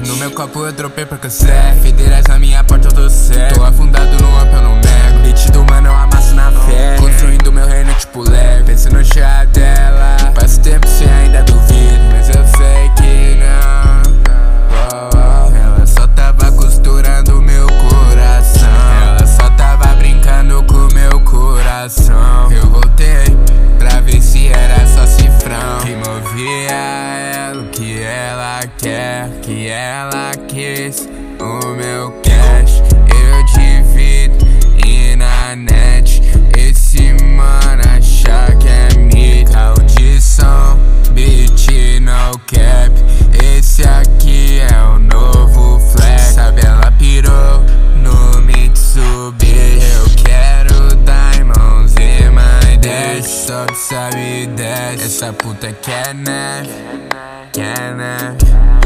No meu copo eu dropei pra cansar. Federais na minha porta eu tô certo. Tô afundado no up eu não nego. Beat do mano eu amasso na fé. Construindo meu reino tipo Lego. Penso no chá dela. Faz tempo cê ainda duvida, mas eu sei que não. Ela só tava costurando meu coração. Ela só tava brincando com meu coração. Eu voltei pra ver se era só cifrão que movia ela, o que ela quer, que ela quis. O meu cash eu divido e na net esse mano acha que é mito. Audição, beat no cap. Esse aqui é o novo flex. Sabe, ela pirou no Mitsubishi. Eu quero diamonds in my dash. Só que sabe desce. Essa puta quer neve, quer neve.